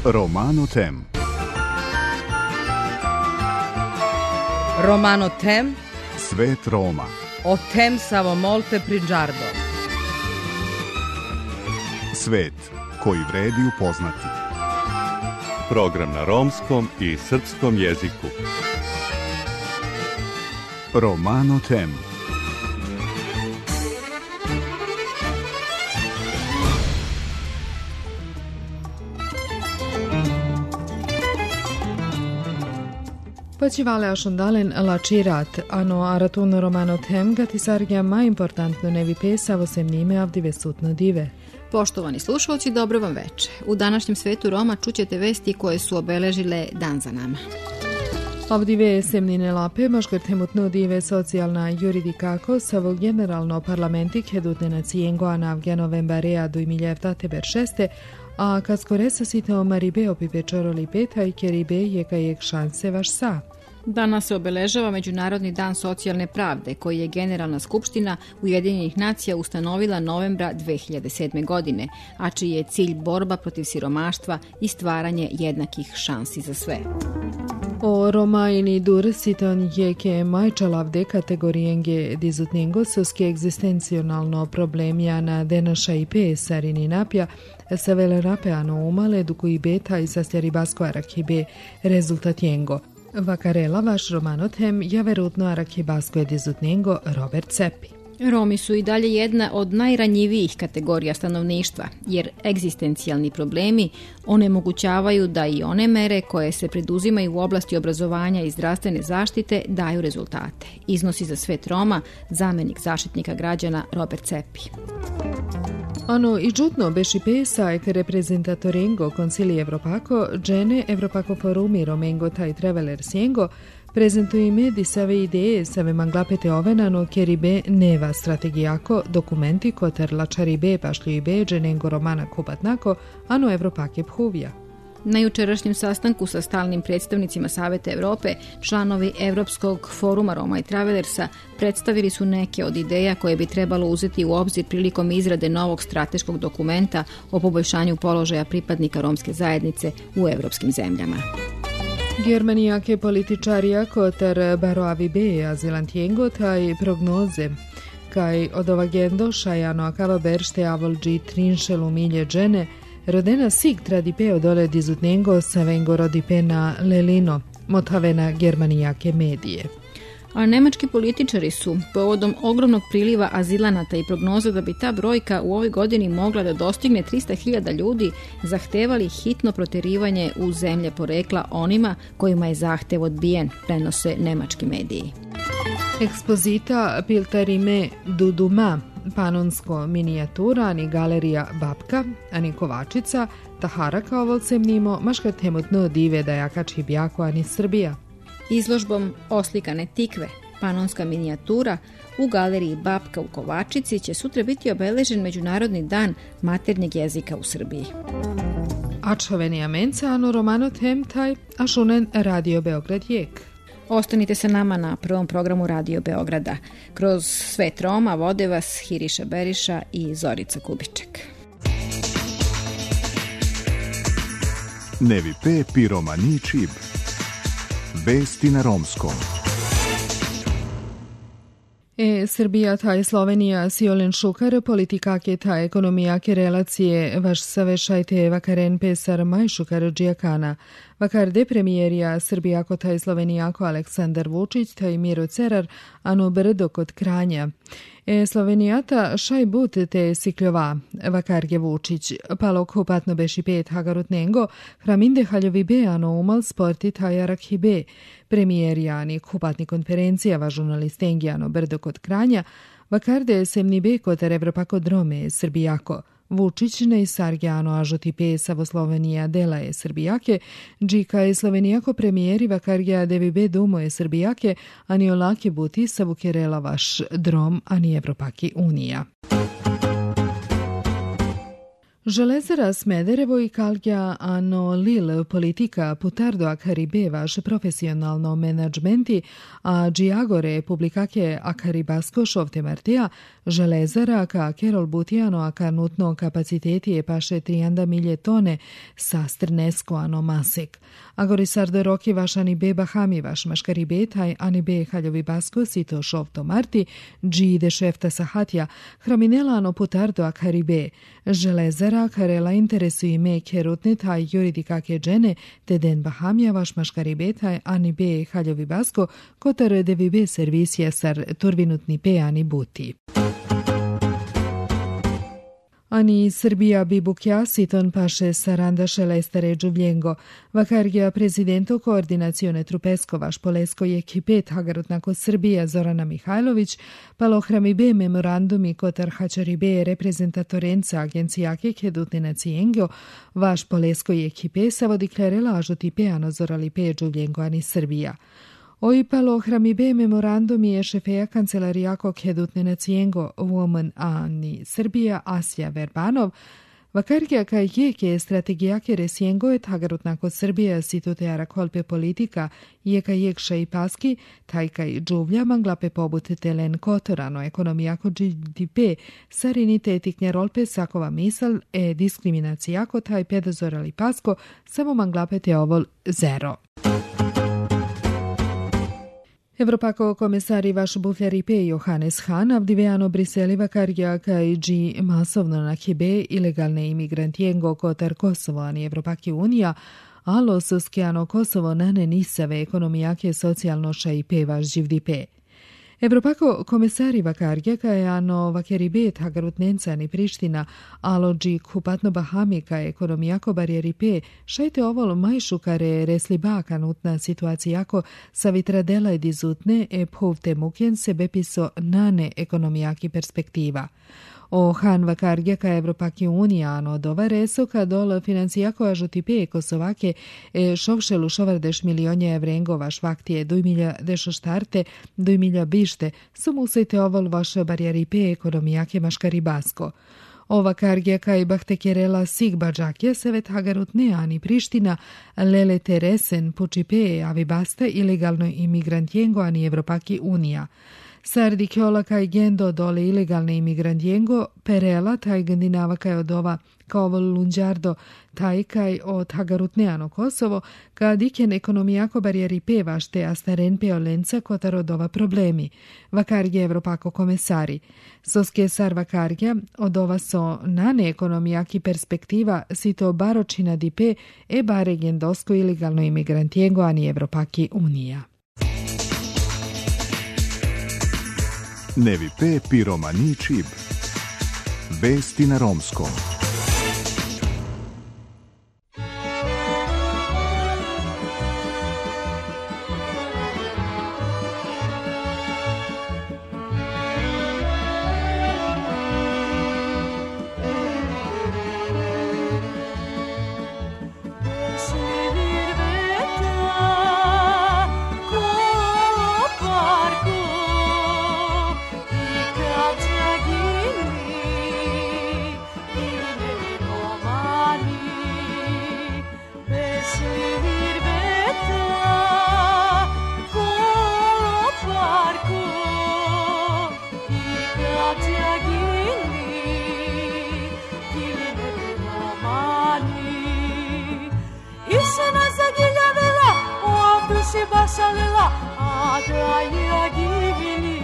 Romano Tem. Romano Tem. Svet Roma. O tem samo molte prigiardo. Svet koji vredi upoznati. Program na romskom i srpskom jeziku. Romano Tem. Počivale ašondalen lačirat, ano aratun Romano Tem gati sargja mai importantno nevi pesavo sem nime avdive sutno dive. Poštovani slušalci, dobro vam veče. U današnjem svetu Roma čućete vesti koje su obeležile dan za nama. Avdive semnine lape, maškrtemutno dive socijalna juridikako savo generalno parlamentik hedutne na cijengo anavgja novembarea 2026, a kad skoresa sitao maribe opipe čoroli peta i keribe jeka jek šanse vaš sa. Danas se obeležava Međunarodni dan socijalne pravde, koji je Generalna skupština Ujedinjenih nacija ustanovila novembra 2007. godine, a čiji je cilj borba protiv siromaštva i stvaranje jednakih šansi za sve. O Romaini dur siton jeke majčalavde kategorijenge dizutnengo soske egzistencionalno problemja na denaša i pesarini napja sa vele rapeano umale duku i beta i sastjari basko arakibe rezultat jengo. Vakarela vaš Romano Tem ja verutno arakibasko je dizutnengo Robert Cepi. Romi su i dalje jedna od najranjivijih kategorija stanovništva, jer egzistencijalni problemi onemogućavaju da i one mere koje se preduzimaju u oblasti obrazovanja i zdravstvene zaštite daju rezultate. Iznosi za svet Roma zamenik zaštitnika građana Robert Cepi. Ano i džutno beši pesa ek reprezentatorengo koncili Evropako, džene Evropako forumi Romengo taj traveler sjengo, prezentuju ime di save ideje save manglapete ovenano keribe neva strategijako dokumenti koter lačaribe pašljibe dženengo romana kubatnako, ano Evropake phuvija. Na jučerašnjem sastanku sa stalnim predstavnicima Saveta Evrope, članovi Evropskog foruma Roma i Travelersa predstavili su neke od ideja koje bi trebalo uzeti u obzir prilikom izrade novog strateškog dokumenta o poboljšanju položaja pripadnika romske zajednice u evropskim zemljama. Germanijake političarija kotar baroavi be azilantijengo taj prognoze kaj od ovagendo šajano akava beršte avolđi trinšelu milje džene rodena sig tradipeo dole dizutnengo savengo rodipena lelino, motavena germanijake medije. A nemački političari su, povodom ogromnog priliva azilanata i prognoza da bi ta brojka u ovoj godini mogla da dostigne 300.000 ljudi, zahtevali hitno proterivanje u zemlje porekla onima kojima je zahtev odbijen, prenose nemački mediji. Ekspozita Piltarime Duduma, panonsko minijatura, ani galerija Babka, ani Kovačica, Tahara kao volcemnimo, maškar temutno dive da jakači bjako, ani Srbija. Izložbom oslikane tikve, panonska minijatura, u galeriji Babka u Kovačici će sutra biti obeležen Međunarodni dan maternjeg jezika u Srbiji. Ačhovenija menca, ano Romano Tem taj, a šunen Radio Beograd jek. Ostanite sa nama na prvom programu Radio Beograda. Kroz svet Roma vode vas Hiriša Beriša i Zorica Kubiček. Nevi pe pi romani čib. Vesti na romskom. Srbija taj Slovenija Siolen Šukar politikake ta ekonomijake relacije vaš savešajte vakaren pesar maj Šukar Džijakana. Vakar de premijerija Srbijako taj Slovenijako Aleksandar Vučić taj Miro Cerar ano brdo kod Kranja. Slovenijata šaj but te sikljova vakarge Vučić. Palok hupatno beši pet hagarutnengo hraminde haljovi be ano umal sporti tajarak hibe. Premijerijani hupatni konferencija va žurnalistengi ano brdo kod Kranja. Vakarde semni be kod Evropako drome Srbijako. Vučić ne sargjano ažoti pesavo Slovenija dela je Srbijake, džika je Slovenijako premijeri vakargja devibe domo je Srbijake, ani olake buti savukerela vaš drom, ani Evropaki unija. Železara Smederevo i Kalja Ano Lil politika putardo a Caribe vaš profesionalno menadžmenti, a Giagore publikake a Caribasko šovte martija, železara ka Kerol Butijano a karnutno kapaciteti je paše 300.000 tone sastrnesko ano masek. Agori sardo roki vaš ani be Bahami vaš maškaribe taj ani be Haljovi Basko sito šovto marti, Gi de šefta sahatja, hraminela ano putardo a Caribe, železara Karela interesuje me kerutne taj juridika ke džene, te den Bahamja vaš maškaribe taj ani be Haljovi Basko, kotar devibe servisija sar turvinutni pe ani buti. Ani Srbija bi bukja siton paše saranda šelestare džuvljengo. Vakargija prezidento koordinacione trupesko vaš polesko je kipet hagarutnako Srbija Zorana Mihajlović, palohrami be memorandumi kotar hačari be reprezentatorenca agencijake kedutne nacijengo, vaš polesko je kipe savodiklarela ažuti peano zorali pe džuvljengo ani Srbija. Oipalo hramibe memorandumi je šefeja kancelarijako kedutne nacijengo Woman ani Srbija Asja Verbanov, vakargija kaj je strategijake resijengo je tagarutnako Srbija situteara kolpe politika je kaj jekša i paski, taj kaj džuvlja manglape pobute telen kotorano ekonomijako GDP, sariniteti knjerolpe sakova misal e diskriminacijako taj pedozorali pasko, samo manglape te ovol zero. Evropako komesari vaš bufljari pe Johannes Hahn avdivejano Briseli vakargija kaj dži masovno na hibe ilegalne imigrantijengo kotar Kosovo ani Evropaki unija, alo soskijano Kosovo nane nisave ekonomijake socijalnoša i pe vaš živdipe. Evropako komesari vakargija kaj ano vakeribet hagarutnenca ni Priština, alo dži kupatno Bahami kaj ekonomijako barijeripe, šajte ovol majšu kare resliba kanutna situacijako savitradela i dizutne e povte mukjen sebe piso nane ekonomijaki perspektiva. O Han vakargija ka Evropaki unija ano dova reso ka dol financijako ažutipe Kosovake šovšelu šovardeš milionje evrengo vaš vaktije 2014 2000 bište sumusajte ovol vaše barijeripe ekonomijake maškaribasko. Ova kargija kaj bahtekjerela Sigbađakje sevet hagarutne ani Priština, lele teresen pučipe avibasta ilegalno imigrantjengo ani Evropaki unija. Sardi kjola kaj gendo dole ilegalne imigrantjengo, perela taj gandinava kaj od ova kao lunđardo taj kaj od hagarutneano Kosovo, kad iken ekonomijako barijeri pevaš te astaren peolenca kotar od ova problemi. Vakargje Evropako komesari. Soske sar vakargja od ova so nane ekonomijaki perspektiva sito baročina dipe e bare gendosko ilegalno imigrantjengo ani Evropaki unija. Nevi pe piromani čib. Vesti na romskom. Basalela adaya gili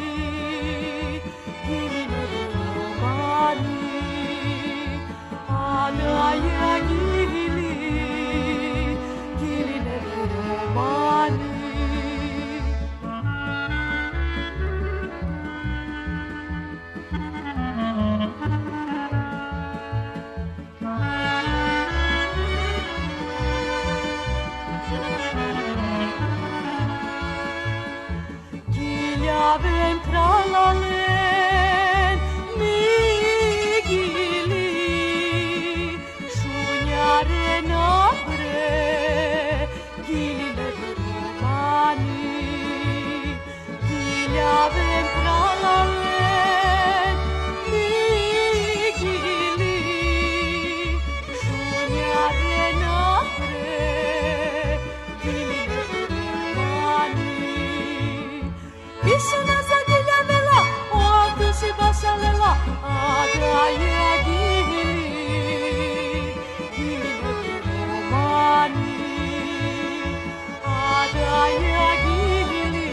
gili romani adaya gili gili romani. Avem tralalen migili šunjare nabre gile romani giljavem tralalen migili Isuna zagiljavela, ovdje si basalela, a da je gili, gili neki romani, a da je gili,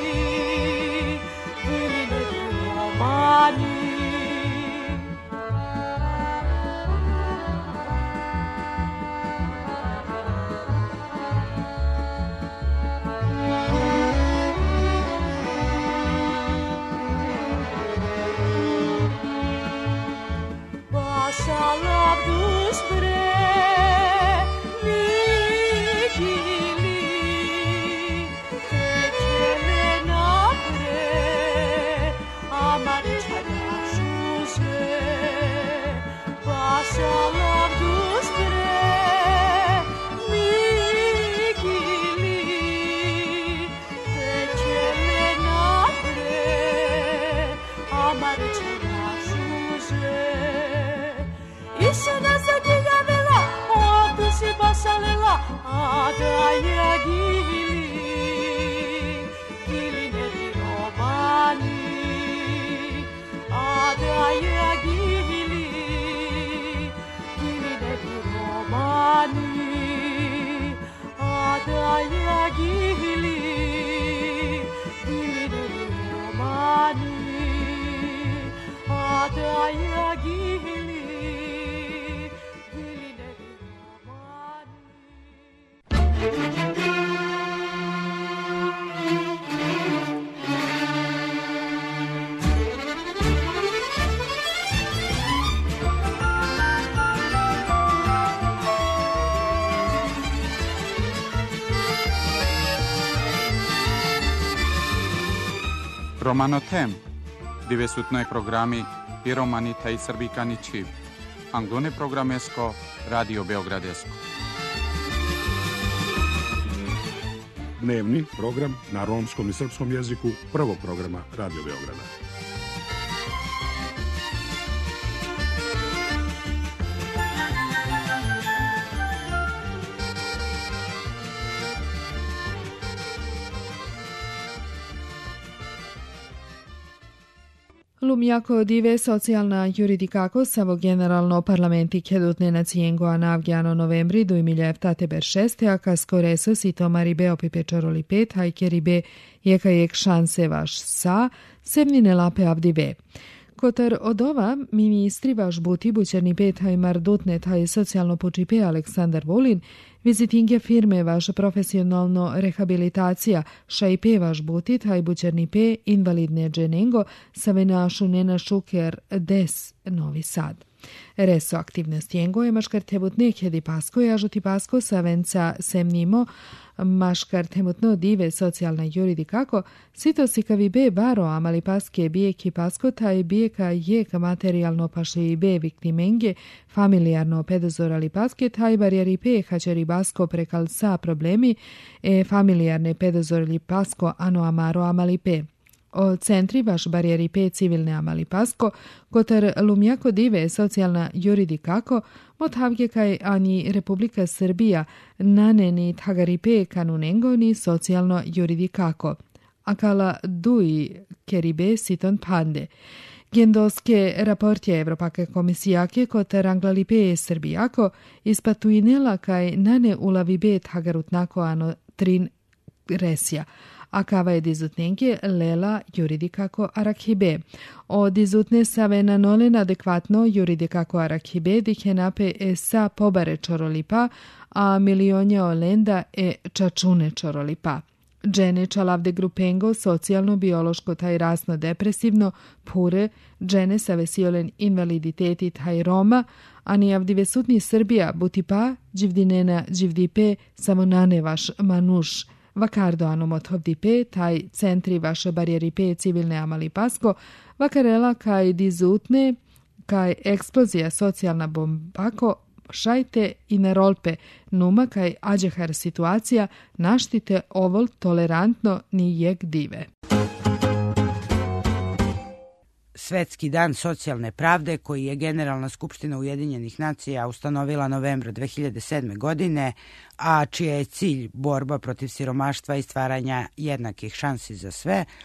gili neki romani. Salam dus bre, vigili, tekele napre, amar çarşuze. Salam dus bre, vigili, tekele napre, amar çarşuze. Isuna zagiljavela, ovdje si basalela, a da je gili, gili neki romani, a da je gili, gili neki romani, a da je gili, gili neki romani, a da je gili. Romanotem, divesutnoj programi i romanita i srbikani čib. Anglone programesko, Radio Beogradesko. Dnevni program na romskom i srpskom jeziku prvog programa Radio Beograda. Lumjako dive socialna juridikako savo generalno parlamenti kedutne nacijengo anavgiano novembri 2016 a kaskoreso sitomari beopipe čorolipet hajkeribe jekajek šanse vaš sa semnine lape avdive. Kotar od ova ministri vaš buti bućerni pet hajmar dutnet haj socijalno pučipe Aleksandar Vulin vizitinge firme vaš profesionalno rehabilitacija šajpe vaš butit haj bućerni pe invalidne dženengo savenašu nena šuker des Novi Sad. Reso aktivnost jengo je maškar tebut nekjedi pasko i ažuti pasko savenca semnimo maškar temutno dive socijalna juridikako sito sikavi be baro amali paske bijeki pasko taj bijeka jeka materijalno paše i be viktimenge familijarno pedozorali paske taj barjeri pe hačeri basko prekal sa problemi familijarne pedozorali pasko ano amaro amali pe. O centri vaš barjeri pe civilne amali pasko, kotar lumjako dive socijalna juridikako, motavge kaj ani Republika Srbija naneni tagari pe kanunengo ni socijalno juridikako. Akala dui keribe siton pande. Gendoske raportje Evropake komisijake kotar anglali pe Srbijako ispatuinela kaj nane ulavi be tagarutnako ano trin resja. Akava je dizutnenke lela juridikako arakhibe. O dizutne savena nolen adekvatno juridikako arakhibe dikhenape sa pobare čorolipa, a milionja olenda čačune čorolipa. Džene čalavde grupengo socijalno-biološko taj rasno depresivno, pure, džene sa vesiolen invaliditeti taj Roma, ani avdive sutni Srbija butipa, dživdinena dživdipe, samo nane vaš manuš. Vakardo anomot hovdipe, taj centri vaše barjeripe civilne amali pasko, vakarela kaj dizutne, kaj eksplozija socijalna bombako, šajte i nerolpe, numa kaj ađehar situacija, naštite ovol tolerantno ni jek dive. Svetski dan socijalne pravde koji je Generalna skupština Ujedinjenih nacija ustanovila novembra 2007. godine, a čija je cilj borba protiv siromaštva i stvaranja jednakih šansi za sve,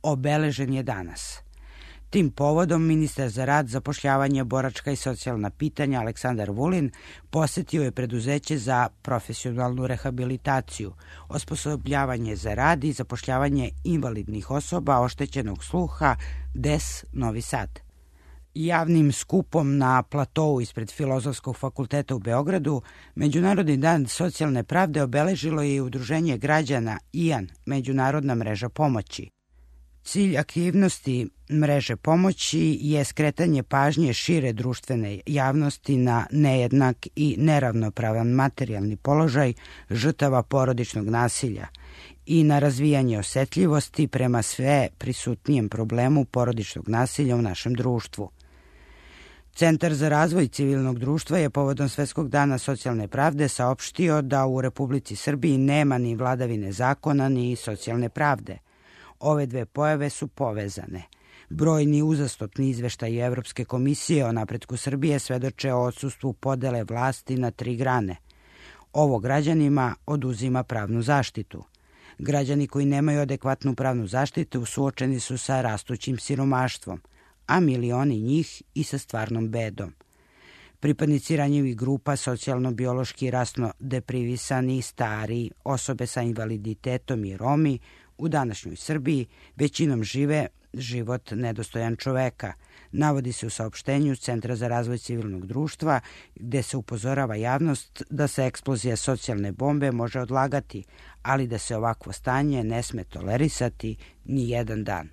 obeležen je danas. Tim povodom ministar za rad, zapošljavanje, boračka i socijalna pitanja Aleksandar Vulin posetio je preduzeće za profesionalnu rehabilitaciju, osposobljavanje za rad i zapošljavanje invalidnih osoba oštećenog sluha DES Novi Sad. Javnim skupom na platovu ispred Filozofskog fakulteta u Beogradu Međunarodni dan socijalne pravde obeležilo je i udruženje građana IAN, Međunarodna mreža pomoći. Cilj aktivnosti mreže pomoći je skretanje pažnje šire društvene javnosti na nejednak i neravnopravan materijalni položaj žrtava porodičnog nasilja i na razvijanje osetljivosti prema sve prisutnijem problemu porodičnog nasilja u našem društvu. Centar za razvoj civilnog društva je povodom Svetskog dana socijalne pravde saopštio da u Republici Srbiji nema ni vladavine zakona ni socijalne pravde. Ove dve pojave su povezane. Brojni uzastopni izveštaji Evropske komisije o napretku Srbije svedoče o odsustvu podele vlasti na 3 grane. Ovo građanima oduzima pravnu zaštitu. Građani koji nemaju adekvatnu pravnu zaštitu suočeni su sa rastućim siromaštvom, a milioni njih i sa stvarnom bedom. Pripadnici ranjivih grupa, socijalno-biološki rasno deprivisani, stari, osobe sa invaliditetom i Romi u današnjoj Srbiji većinom žive život nedostojan čoveka, navodi se u saopštenju Centra za razvoj civilnog društva, gde se upozorava javnost da se eksplozija socijalne bombe može odlagati, ali da se ovakvo stanje ne sme tolerisati ni jedan dan.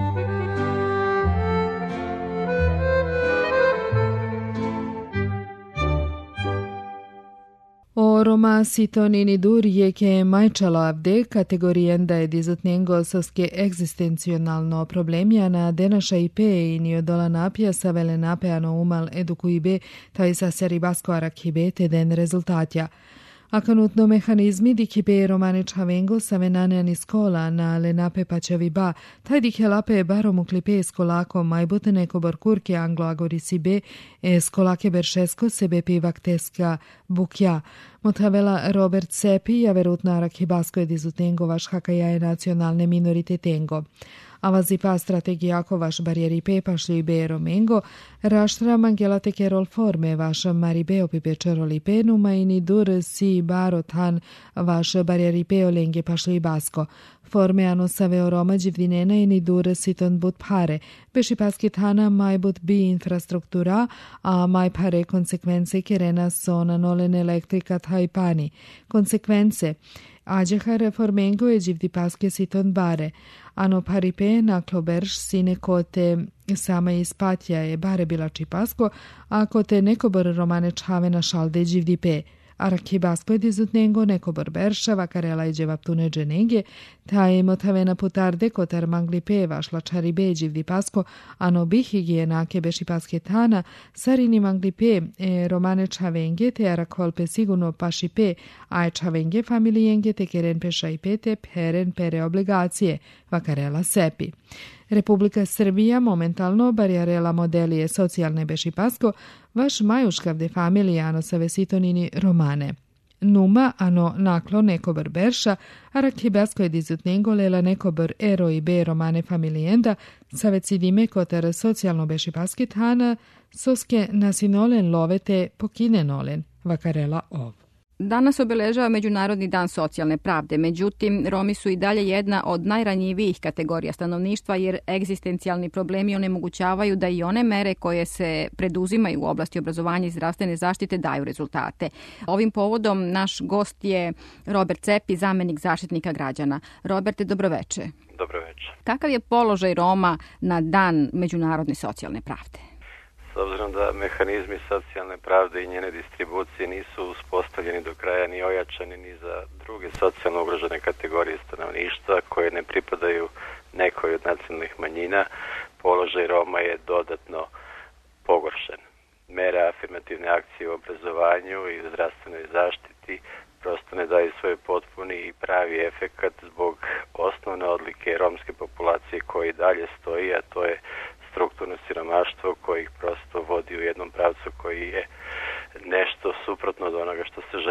Roma sitonini durje che mai celavde categorienda ed izotnengo soske egzistencionalno problemjana denaša i pe inio dola napija sa vele napeano umal edukuibe taj sa seribasko arakibe te den rezultatja. Akanutno mehanizmi di kipe romanič havengo sa venane skola na le nape pačevi ba, taj di lape baromu klipe skolako majbutene koborkurke anglo-agorisibe e skolake beršesko sebe pivakteska bukja. Motavela Robert Sepi ja verutna rakibasko ed izutengo vaš hakajaje nacionalne minoritetengo. Avazi pa strategijako vaš barijeri pepašlju i bero mengo, raštra mangelate kerol forme vaš maribeo pipečeroli penuma i ni dur si barotan vaš barijeri peo lenge pašlju i basko. Forme ano saveo Roma dživdinena i ni dur siton but pare, beši paski tana maj but bi infrastruktura, a maj pare konsekvence kerena sona nolen elektrika taj pani. Konsekvence Ađeha reformengo je dživdi paske siton bare, ano paripe na kloberš sine kote sama ispatja je bare bila čipasko, a kote nekobor romane čave na šalde dživdi pe. Araki basko je dizutnengo nekobor berša vakarela i dževaptune dženenge, ta je motavena putarde kotar mangli pe vašla čaribe dživdi pasko, ano bihigijena beši paske tana, sarini mangli pe romane čavenge te arakolpe sigurno paši pe, a čavenge familijenge te keren peša i pete peren pere obligacije, vakarela sepi. Republika Srbija momentalno barjarela modelije socijalne bešipasko, vaš majuškavde familija ano sa vesitonini romane. Numa ano naklo nekobr berša, a rakibasko je dizutnengo lela nekobr ero i be romane familijenda, sa vecidime kotar socijalno bešipaski tana, soske nasinolen lovete pokine nolen, vakarela ov. Danas obeležava Međunarodni dan socijalne pravde, međutim, Romi su i dalje jedna od najranjivijih kategorija stanovništva jer egzistencijalni problemi onemogućavaju da i one mere koje se preduzimaju u oblasti obrazovanja i zdravstvene zaštite daju rezultate. Ovim povodom naš gost je Robert Cepi, zamenik zaštitnika građana. Roberte, dobroveče. Dobroveče. Kakav je položaj Roma na dan Međunarodne socijalne pravde? S obzirom da mehanizmi socijalne pravde i njene distribucije nisu uspostavljeni do kraja ni ojačani ni za druge socijalno ugrožene kategorije stanovništva koje ne pripadaju nekoj od nacionalnih manjina, položaj Roma je dodatno pogoršen. Mere afirmativne akcije u obrazovanju i u zdravstvenoj zaštiti prosto ne daju svoj potpuni i pravi efekat zbog osnovne odlike romske populacije koji dalje stoji, a to je strukturno siromaštvo koje ih prosto vodi u jednom pravcu koji je nešto suprotno od onoga što se želi.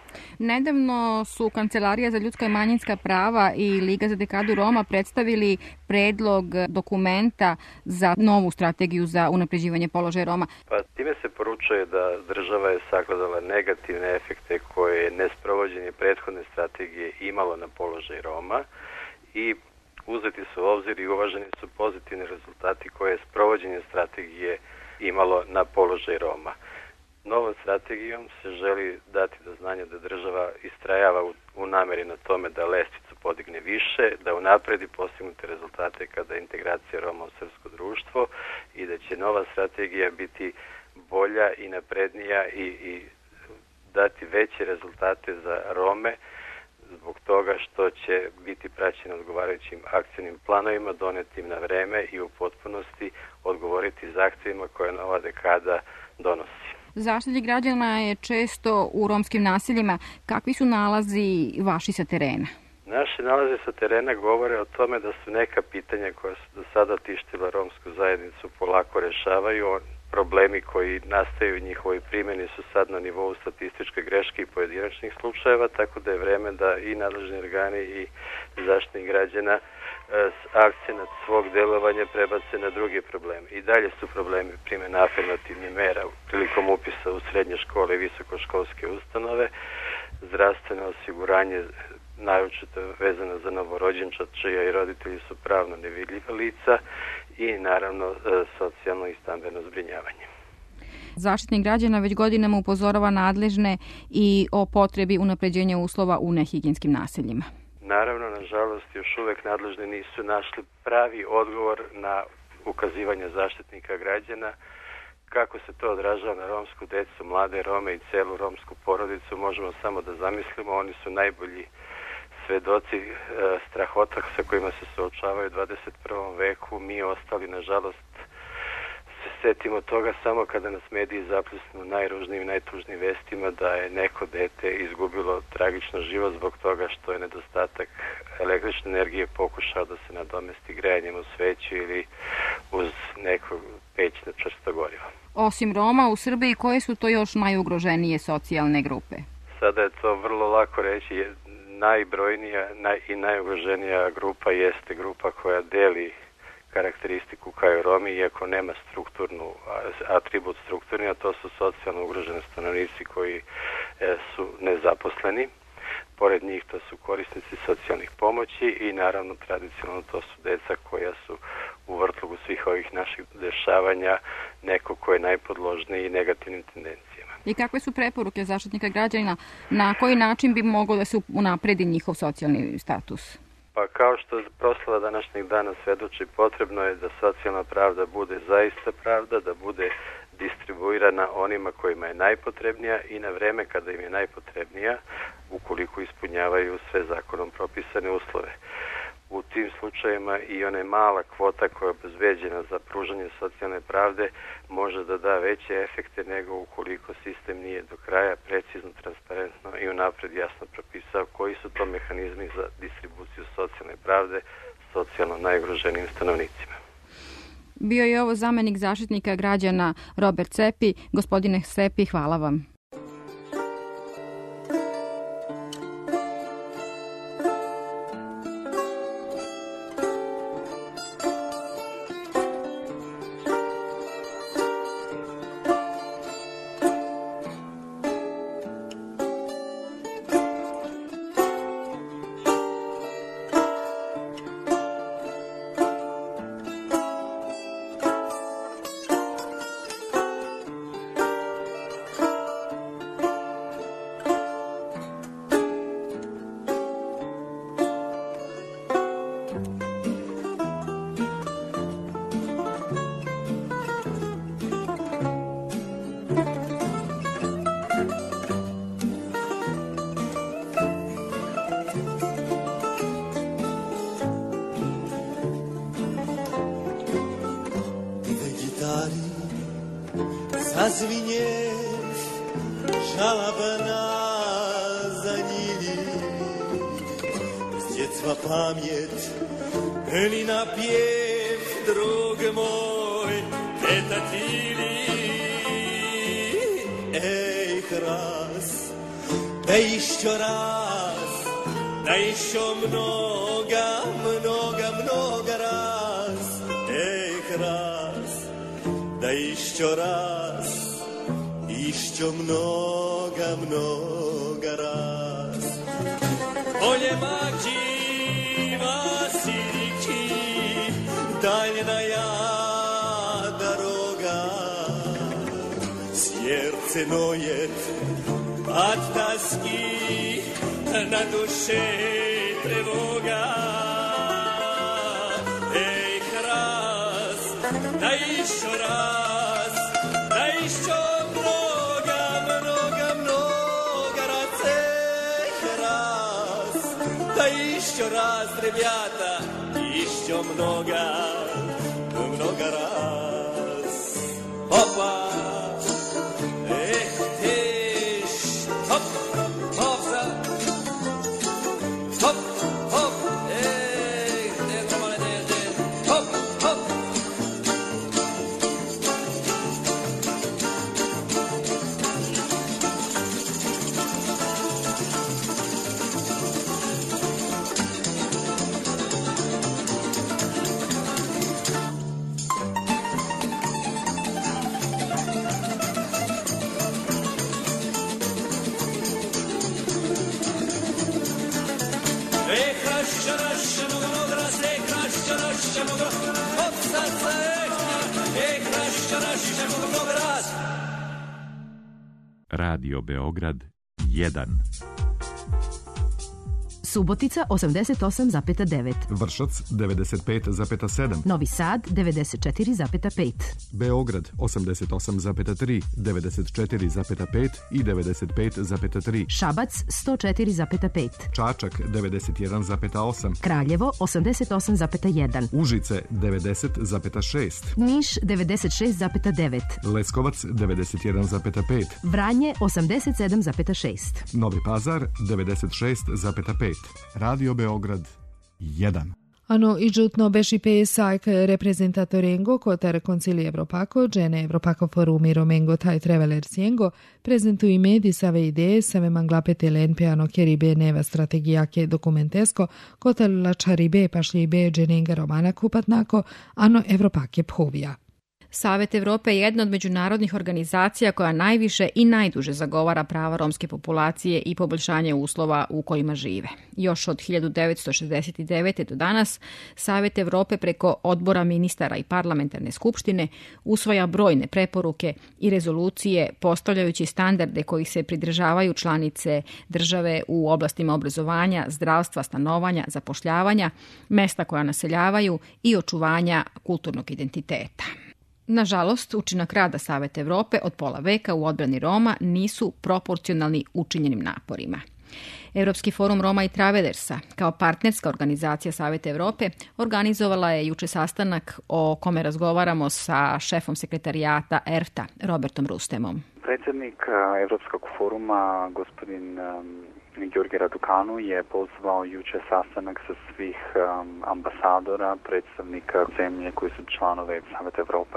Nedavno su Kancelarija za ljudska i manjinska prava i Liga za dekadu Roma predstavili predlog dokumenta za novu strategiju za unapređivanje položaja Roma. Pa time se poručuje da država je sagledala negativne efekte koje je nesprovođenje prethodne strategije imalo na položaj Roma i uzeti su u obzir i uvaženi su pozitivni rezultati koje je sprovođenje strategije imalo na položaj Roma. Novom strategijom se želi dati do znanja da država istrajava u nameri na tome da lestvicu podigne više, da unapredi postignute rezultate kada je integracija Roma u srpsko društvo i da će nova strategija biti bolja i naprednija i dati veće rezultate za Rome zbog toga što će biti praćena odgovarajućim akcijnim planovima donetim na vreme i u potpunosti odgovoriti zahtjevima koje nova dekada donosi. Zaštitnik građana je često u romskim naseljima. Kakvi su nalazi vaši sa terena? Naši nalazi sa terena govore o tome da su neka pitanja koja su do sada tištila romsku zajednicu polako rešavaju. Problemi koji nastaju u njihovoj primjeni su sad na nivou statističke greške i pojedinačnih slučajeva, tako da je vreme da i nadležni organi i zaštitnik građana akcenat svog delovanja prebace na druge probleme. I dalje su problemi primjena afirmativnih mera prilikom upisa u srednje škole i visokoškolske ustanove, zdravstveno osiguranje naročito vezano za novorođenčad čija i roditelji su pravno nevidljiva lica i naravno socijalno i stambeno zbrinjavanje. Zaštitnik građana već godinama upozorava nadležne i o potrebi unapređenja uslova u nehigijenskim naseljima. Naravno, nažalost, još uvek nadležni nisu našli pravi odgovor na ukazivanje zaštitnika građana. Kako se to odražava na romsku decu, mlade Rome i celu romsku porodicu, možemo samo da zamislimo. Oni su najbolji svedoci strahota sa kojima se suočavaju u 21. veku. Mi ostali, nažalost, se setimo toga samo kada nas mediji zapljusnu najružnijim i najtužnijim vestima da je neko dete izgubilo tragično život zbog toga što je nedostatak električne energije pokušao da se nadomesti grejanjem u sveću ili uz neko peć na čvrsto gorivo. Osim Roma u Srbiji, koje su to još najugroženije socijalne grupe? Sada je to vrlo lako reći. Najbrojnija i najugroženija grupa jeste grupa koja deli karakteristiku kao i Romi, iako nema atribut strukturni, a to su socijalno ugroženi stanovnici koji su nezaposleni. Pored njih to su korisnici socijalnih pomoći i naravno tradicionalno to su deca koja su u vrtlogu svih ovih naših dešavanja neko ko je najpodložniji negativnim tendencijama. I kakve su preporuke zaštitnika građana, na koji način bi moglo da se unapredi njihov socijalni status? Pa kao što proslava današnjeg dana svedoči, potrebno je da socijalna pravda bude zaista pravda, da bude distribuirana onima kojima je najpotrebnija i na vreme kada im je najpotrebnija, ukoliko ispunjavaju sve zakonom propisane uslove. U tim slučajevima i ona mala kvota koja je obezbeđena za pružanje socijalne pravde može da da veće efekte nego ukoliko sistem nije do kraja precizno, transparentno i unapred jasno propisao koji su to mehanizmi za distribuciju socijalne pravde socijalno najugroženijim stanovnicima. Bio je ovo zamenik zaštitnika građana Robert Sepi. Gospodine Sepi, hvala vam. Zazvinješ žalabna za njili, z dziecka pamięć byli napiew, drug mój, te tatili. Ej, raz da еще раз, да еще много, много, много раз, эх, раз, да еще раз, еще много, много раз. Поле маки, Васильки, дальняя дорога, сердце ноет от тоски, на душе тревога. Эх, раз, да еще раз, да еще много, много, много раз. Эх, раз, да еще раз, ребята, еще много, много раз. Опа! Эх, ты ж, хоп, хоп, хоп, хоп, эх, ты нормально, хоп, хоп. Radio Beograd 1. Subotica 88,9. Vršac 95,7. Novi Sad 94,5. Beograd 88,3, 94,5 i 95,3. Šabac 104,5. Čačak 91,8. Kraljevo 88,1. Užice 90,6. Niš 96,9. Leskovac 91,5. Vranje 87,6. Novi Pazar 96,5. Radio Beograd 1. Hanno igiutno beši PSAIC reprezentatorengo kotar koncili Evropako, džene Evropako forumi romengo taj traveler siengo, prezentuji medi save ideje save manglapete lenpeano keribe neva strategija ke dokumentesko, kotar lačaribe pašlibe dženenga romana kupatnako, ano Evropake phovija. Savet Evrope je jedna od međunarodnih organizacija koja najviše i najduže zagovara prava romske populacije i poboljšanje uslova u kojima žive. Još od 1969. do danas Savet Evrope preko odbora ministara i parlamentarne skupštine usvaja brojne preporuke i rezolucije postavljajući standarde kojih se pridržavaju članice države u oblastima obrazovanja, zdravstva, stanovanja, zapošljavanja, mesta koja naseljavaju i očuvanja kulturnog identiteta. Nažalost, učinak rada Saveta Evrope od pola veka u odbrani Roma nisu proporcionalni učinjenim naporima. Evropski forum Roma i Travelersa, kao partnerska organizacija Saveta Evrope, organizovala je juče sastanak o kome razgovaramo sa šefom sekretarijata ERFTA, Robertom Rustemom. Predsjednik Evropskog foruma, gospodin Georgi Radukanu, je pozvao juče sastanak sa svih ambasadora, predstavnika zemlje koji su članove Saveta Evrope,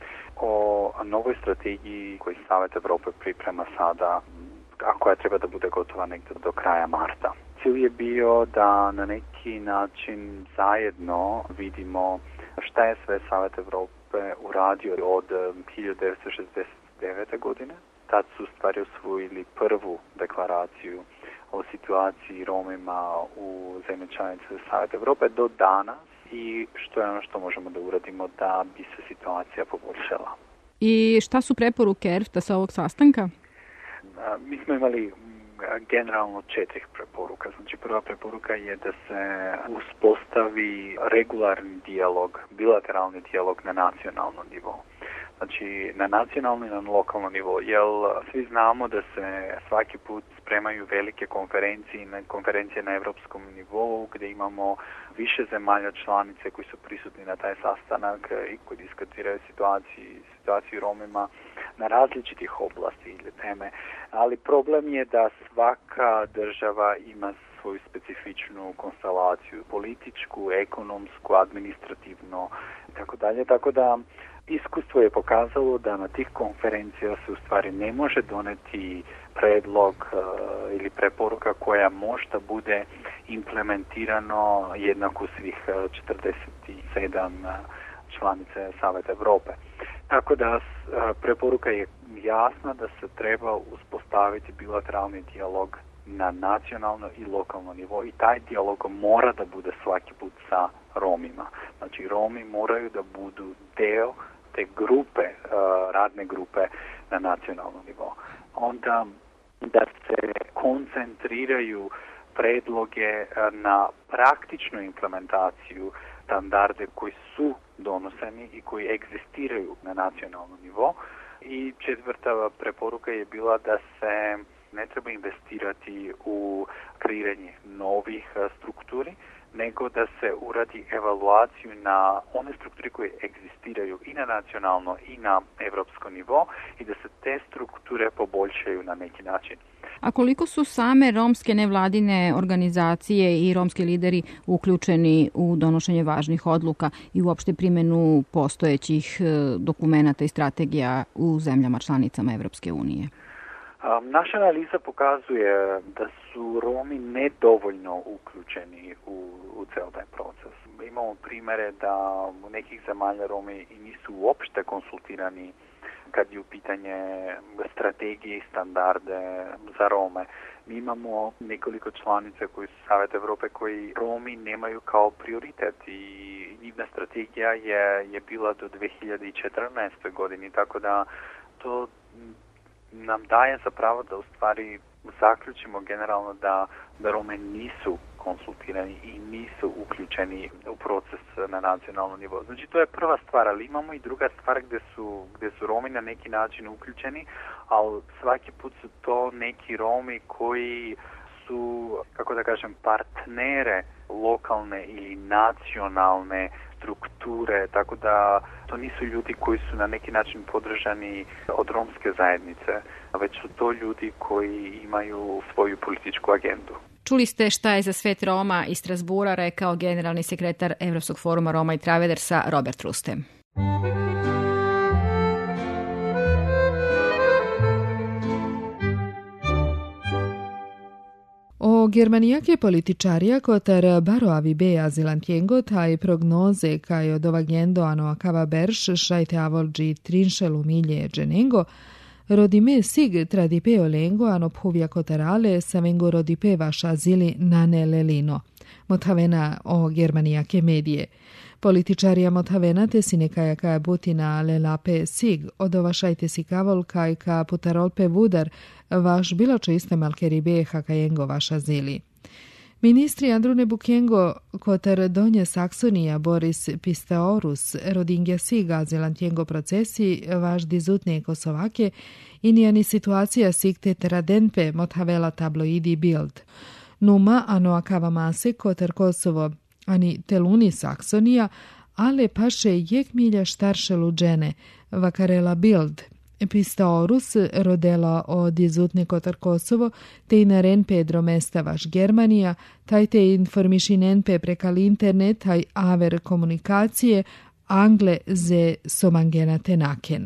o novoj strategiji koju Savet Evrope priprema sada, a koja treba da bude gotova negdje do kraja marta. Cilj je bio da na neki način zajedno vidimo šta je sve Savet Evrope uradio od 1969. godine. Tad su stvari usvojili prvu deklaraciju o situaciji Romima u zemlji članice Saveta Evrope do danas i što je ono što možemo da uradimo da bi se situacija poboljšala. I šta su preporuke ERFTA sa ovog sastanka? Mi smo imali generalno 4 preporuka. Znači, prva preporuka je da se uspostavi regularni dijalog, bilateralni dijalog na nacionalnom nivou. Znači, na nacionalnom i na lokalnom nivou, jer svi znamo da se svaki put spremaju velike konferencije na evropskom nivou, gdje imamo više zemalja članice koji su prisutni na taj sastanak i koji diskutiraju situaciju Romima na različitih oblasti ili teme. Ali problem je da svaka država ima svoju specifičnu konstelaciju, političku, ekonomsku, administrativno, tako dalje. Tako da Iskustvo je pokazalo da na tih konferencija se u stvari ne može doneti predlog ili preporuka koja možda bude implementirano jednako svih 47 članice Saveta Evrope. Tako da preporuka je jasna da se treba uspostaviti bilateralni dijalog na nacionalno i lokalno nivo i taj dijalog mora da bude svaki put sa Romima. Znači Romi moraju da budu deo te grupe, radne grupe na nacionalnom nivou. Onda da se koncentriraju predloge na praktičnu implementaciju standarde koji su donoseni i koji egzistiraju na nacionalnom nivou. I četvrta preporuka je bila da se ne treba investirati u kreiranje novih strukturi, nego da se uradi evaluaciju na one strukture koje egzistiraju i na nacionalno i na evropsko nivo i da se te strukture poboljšaju na neki način. A koliko su same romske nevladine organizacije i romski lideri uključeni u donošenje važnih odluka i uopšte primjenu postojećih dokumenata i strategija u zemljama članicama Evropske unije? Naša analiza pokazuje da su Romi nedovoljno uključeni u ceo taj proces. Imamo primere da u nekih zemalja Romi i nisu uopšte konsultirani kad je u pitanje strategije i standarde za Rome. Mi imamo nekoliko članica koji su Savet Evrope koji Romi nemaju kao prioritet i njihova strategija je bila do 2014. godini, tako da to nam daje zapravo da u stvari zaključimo generalno da Rome nisu konsultirani i nisu uključeni u proces na nacionalnom nivou. Znači to je prva stvar, ali imamo i druga stvar gdje su Romi na neki način uključeni, ali svaki put su to neki Romi koji su, kako da kažem, partnere lokalne ili nacionalne strukture, tako da to nisu ljudi koji su na neki način podržani od romske zajednice, već su to ljudi koji imaju svoju političku agendu. Čuli ste šta je za svet Roma iz Strasbura rekao generalni sekretar Evropskog foruma Roma i Travedersa Robert Rustem. O germanijake političarija kotar baroavi be azilantiengo taj prognoze kaj od ovagendo ano akava berš šajte avolgi trinšelu milje dženengo, rodime sig tradipe olengo ano puvia kotarale savengo rodipe vaš azili nane lelino. Motavena o germanijake medije. Političarija motavena te si nekaja kaja butina lelape sig, odovašajte si kavol kaj ka putarolpe vudar, vaš bilo čiste malkeribe hakajengo vaš azili. Ministri Andrune Bukengo kotar Donje Saksonija Boris Pistaorus rodingja sig azilantiengo procesi vaš dizutne Kosovake i nijani situacija sigte tradenpe motavela tabloidi Bild. Numa ano akava mase kotar Kosovo ani teluni Saksonija, ale paše jek milja štarše luđene, vakarela Bild. Pistaorus rodela od izutne kotar Kosovo, te i na renpe dromesta vaš Germanija, taj te informišinenpe prekal internet, taj aver komunikacije, angle ze somangena tenaken.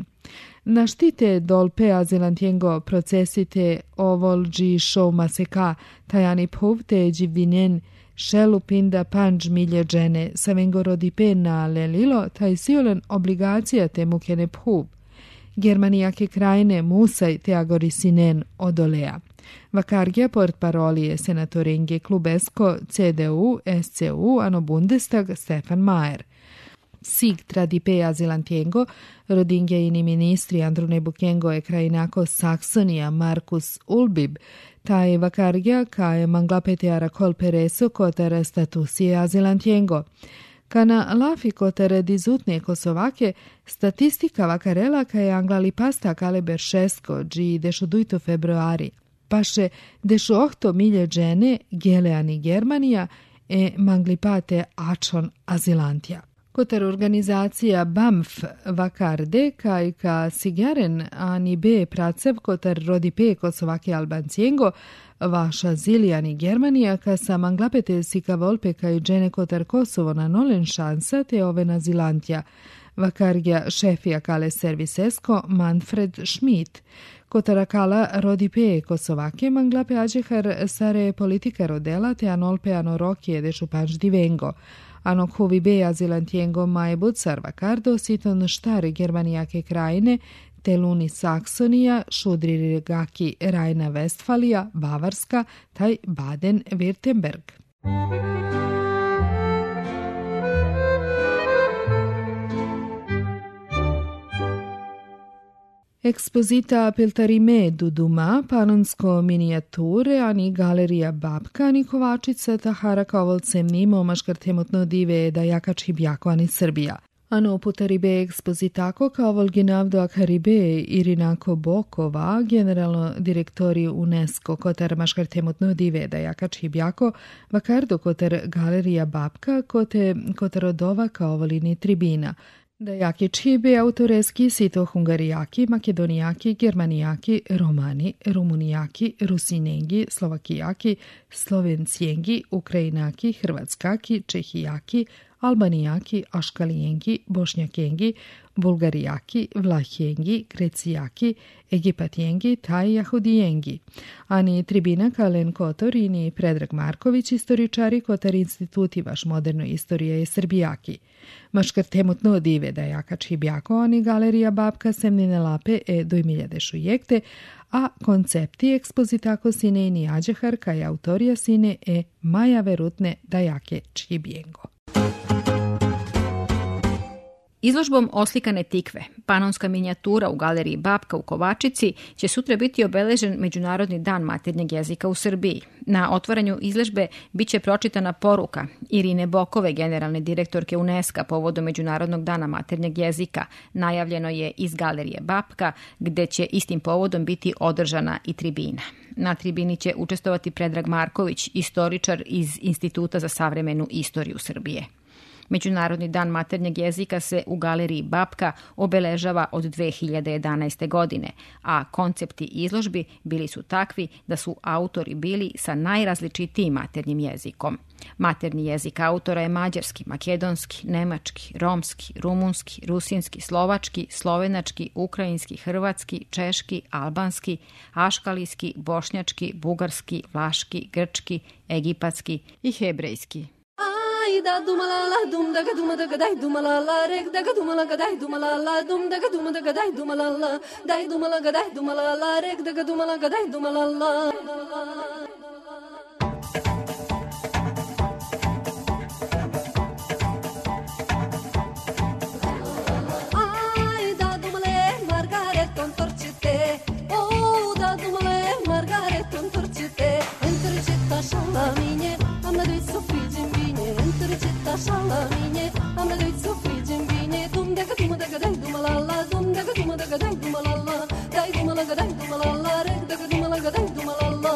Naštite dolpe azilantiengo procesite ovolgi show maseka, tajani povte dživinen, šelu pinda panđ milje džene, savengo rodipe na lelilo, taj siolen obligacija te mukene pub. Germanijake krajine musaj te agorisinen odolea. Vakargija port parolije senatorenge klubesko CDU, SCU, ano Bundestag Stefan Mayer. Sig tradipe azilantiengo, rodingja ini ministri Andrune Bukengo e krajinako Saksonija Markus Ulbib, taj vakargja kaje manglapete arakol pereso kotar statusije azilantiengo. Kana lafi kotar dizutne Kosovake, statistika vakarela kaje anglali pasta kale beršesko, dži dešuduito februari. Paše dešu 8 milje džene, geleani Germanija, e manglipate ačon azilantija. Kotar organizacija BAMF vakarde kaj ka sigaren ani be pracev kotar rodi pe kosovake Albanciengo, vaša Zilijani Germanija ka sa manglapete sika volpe kaj džene kotar Kosovo na nolen šansa te ove na Zilantja. Vakargja šefija kale servisesko Manfred Schmidt. Kotara kala rodi pe kosovake manglape ađehar sare politika rodela te anolpe anorokije de šupanš divengo. Anok huvi be azilantiengo mae bucar vakardo siton štare Germanijake krajine te luni Saksonija, šudri gaki Rajna Vestfalija, Bavarska, taj Baden-Württemberg. Ekspozita Peltarime Duduma, panonsko minijature, ani galerija Babka, ani Kovačica, Tahara Kovolcem Nimo, maškartemotno dive da jakač hibjako, ani Srbija. Ano putaribe ekspozitako kao volginavdo akaribe Irinako Bokova, generalno direktori UNESCO kotar maškartemotno dive da jakač hibjako, vakardo kotar galerija Babka, kotar odova kao volini tribina. Da jaki čibe autoreski sito hungarijaki, makedonijaki, germanijaki, romani, rumunijaki, rusinengi, slovakijaki, slovencijengi, ukrajinaki, hrvatskaki, čehijaki, albanijaki, aškalijengi, bošnjakengi, bulgarijaki, vlahengi, grecijaki, egipatjengi, taj jahudijengi. Ani tribina Kalen Kotor i ni Predrag Marković, istoričari kotar instituti vaš modernoj istorije je srbijaki. Maškar temutno dive da jakač hibjako, ani galerija Babka semnine lape dojmiljade šujekte, a koncepti ekspozitako sine i ni ađehar kaj autorija sine Maja Verutne da jake čibjengo. Izložbom oslikane tikve, panonska minijatura u galeriji Babka u Kovačici, će sutra biti obeležen Međunarodni dan maternjeg jezika u Srbiji. Na otvaranju izložbe biće pročitana poruka Irine Bokove, generalne direktorke UNESCO povodom Međunarodnog dana maternjeg jezika. Najavljeno je iz galerije Babka, gde će istim povodom biti održana i tribina. Na tribini će učestvovati Predrag Marković, istoričar iz Instituta za savremenu istoriju Srbije. Međunarodni dan maternjeg jezika se u galeriji Babka obeležava od 2011. godine, a koncepti izložbi bili su takvi da su autori bili sa najrazličitijim maternjim jezikom. Materni jezik autora je mađarski, makedonski, nemački, romski, rumunski, rusinski, slovački, slovenački, ukrajinski, hrvatski, češki, albanski, aškalijski, bošnjački, bugarski, vlaški, grčki, egipatski i hebrejski. Da dumalala dum daga duma daga dai dumalala rek daga dumala ga dai dumalala dum daga duma daga dai dumalala dai dumala ga dai dumalala rek daga dumala ga dai dumalala. Ai da dumale Margaret contorcite oh da dumale Margaret contorcite entorcita šalaminje am na doi sofigin Citta šalaminje, am na doi sofigin vinje, dum daga dai dumalala, dum daga dai dumalala, dai dumala ga dai dumalala, rek daga dumala ga dai dumalala.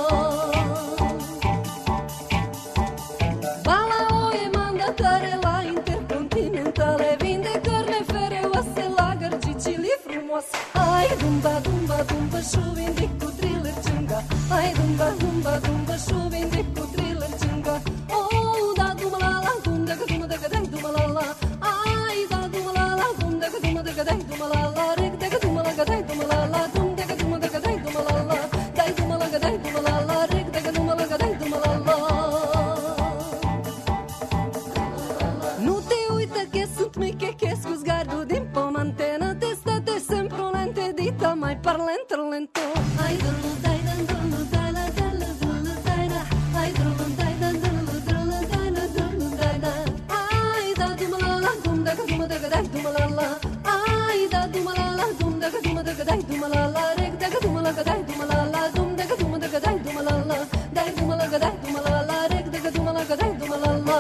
Bala oje mandatare la intercontinentale, vinde carne fere oase la gargici li frumos. Ai dumba dumba dumba šuvin diku thriller čunga, ai dumba dumba dumba šuvin diku thriller čunga. Oh da dumalala dum daga dai dumalala, ai da dumalala dum daga dai dumalala, rek daga dumala ga dai dumalala, dum daga dai dumalala, dai dumala ga dai dumalala, rek daga dumala ga dai dumalala. Nu te uita che sunt miche che scusgardo din pomantena, testate sempre lente dita mai parlente lento. Ai dullu dai dan dullu dai la dullu dullu dai da, ai dullu dai dan dullu dullu dai la dullu dai da. Ai da dumalala dum daga dai dumalala, ai da dumalala dum daga dai dumalala, rek daga dumala ga dai dumalala, dum daga dai dumalala, dai dumala ga dai dumalala, rek daga dumala ga dai dumalala.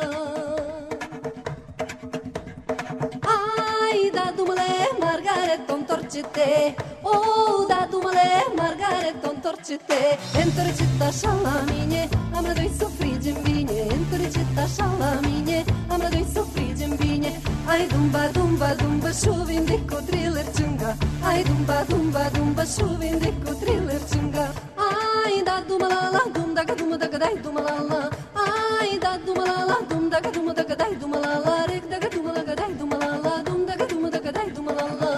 Ai da dumale Margaret contorcite, oh da dumale Margaret contorcite, entorcita šalaminje, amradoi sofrigem vinje, entoricetta šalaminje, amradoi sofrigem vinje. Aj dumba, dumba, dumba, šuvim deko thriller čunga. Aj dumba, dumba, dumba, šuvim deko thriller čunga. Aj da dumalala, dum daga dum daga daj dumalala. Aj da dumalala, dum daga daj dumalala. Rek daga dumalaga daj dumalala, dum daga daj dumalala.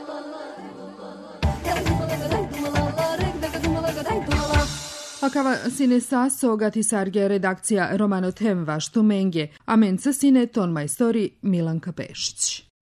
Akava sine sasso gati sarge redakcija Romano Temva što menge, a menca sine ton majstori Milanka Pešić.